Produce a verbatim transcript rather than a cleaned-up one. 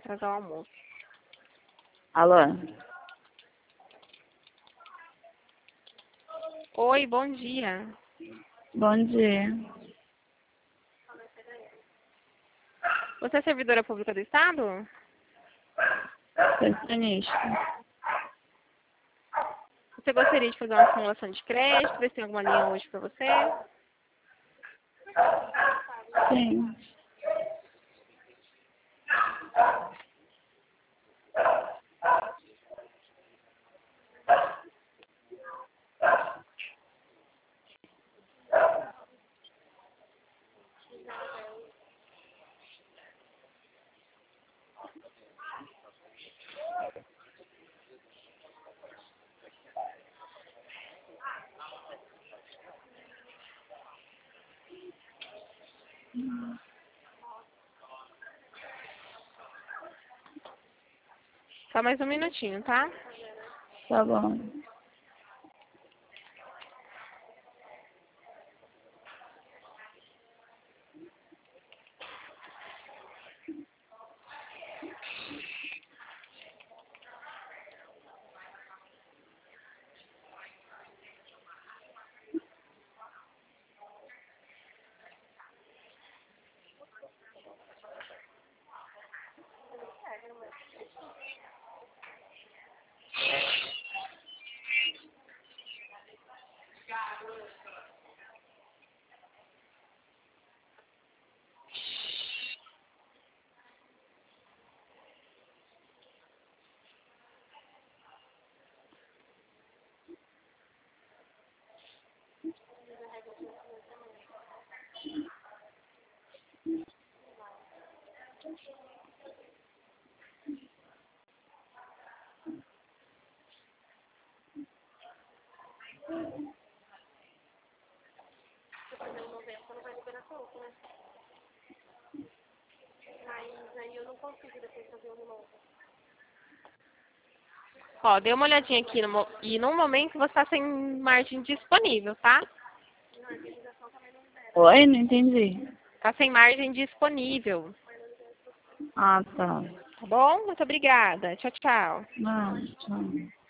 atrasar o almoço. Alô? Oi, bom dia. Bom dia. Você é servidora pública do Estado? Pensionista. Você gostaria de fazer uma simulação de crédito? Ver se tem alguma linha hoje para você? Sim. Só mais um minutinho, tá? Tá bom. Ó, dê uma olhadinha aqui no, mo- e no momento você está sem margem disponível, tá? Oi? Não entendi. Tá sem margem disponível. Ah, tá. Tá bom? Muito obrigada. Tchau, tchau. Não, tchau.